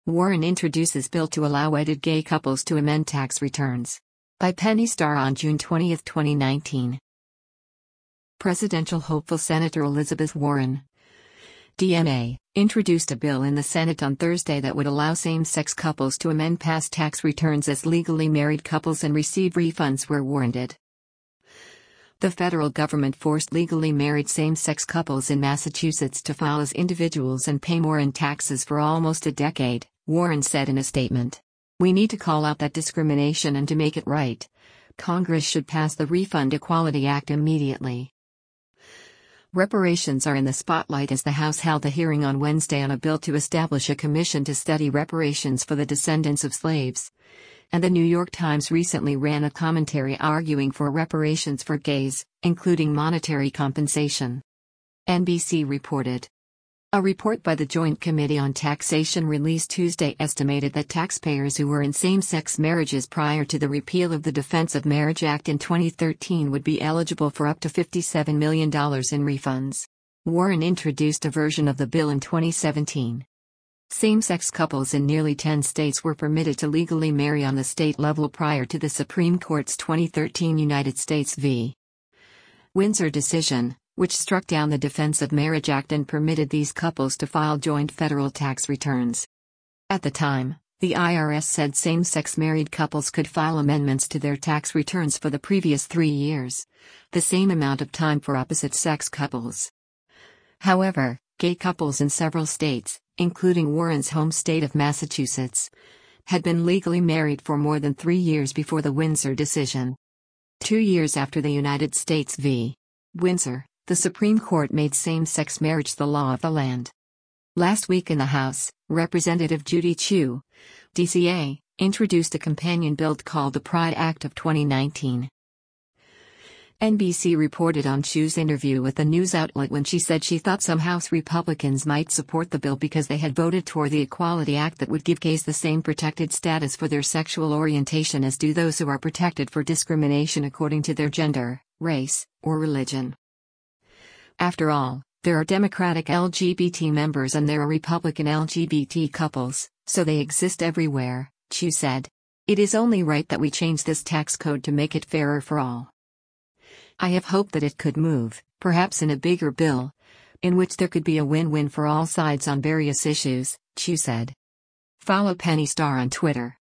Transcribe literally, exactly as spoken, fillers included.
Warren introduces bill to allow wedded gay couples to amend tax returns. By Penny Starr on June twentieth, twenty nineteen. Presidential hopeful Senator Elizabeth Warren, D M A, introduced a bill in the Senate on Thursday that would allow same-sex couples to amend past tax returns as legally married couples and receive refunds where warranted. The federal government forced legally married same-sex couples in Massachusetts to file as individuals and pay more in taxes for almost a decade, Warren said in a statement. "We need to call out that discrimination and to make it right. Congress should pass the Refund Equality Act immediately." Reparations are in the spotlight as the House held a hearing on Wednesday on a bill to establish a commission to study reparations for the descendants of slaves. And the New York Times recently ran a commentary arguing for reparations for gays, including monetary compensation. N B C reported. A report by the Joint Committee on Taxation released Tuesday estimated that taxpayers who were in same-sex marriages prior to the repeal of the Defense of Marriage Act in twenty thirteen would be eligible for up to fifty-seven million dollars in refunds. Warren introduced a version of the bill in twenty seventeen. Same-sex couples in nearly ten states were permitted to legally marry on the state level prior to the Supreme Court's twenty thirteen United States v. Windsor decision, which struck down the Defense of Marriage Act and permitted these couples to file joint federal tax returns. At the time, the I R S said same-sex married couples could file amendments to their tax returns for the previous three years, the same amount of time for opposite-sex couples. However, gay couples in several states, including Warren's home state of Massachusetts, had been legally married for more than three years before the Windsor decision. Two years after the United States v. Windsor, the Supreme Court made same-sex marriage the law of the land. Last week in the House, Representative Judy Chu, D C A, introduced a companion bill called the Pride Act of twenty nineteen. N B C reported on Chu's interview with the news outlet when she said she thought some House Republicans might support the bill because they had voted toward the Equality Act that would give gays the same protected status for their sexual orientation as do those who are protected for discrimination according to their gender, race, or religion. After all, there are Democratic L G B T members and there are Republican L G B T couples, so they exist everywhere, Chu said. It is only right that we change this tax code to make it fairer for all. I have hoped that it could move, perhaps in a bigger bill, in which there could be a win-win for all sides on various issues, Chu said. Follow Penny Starr on Twitter.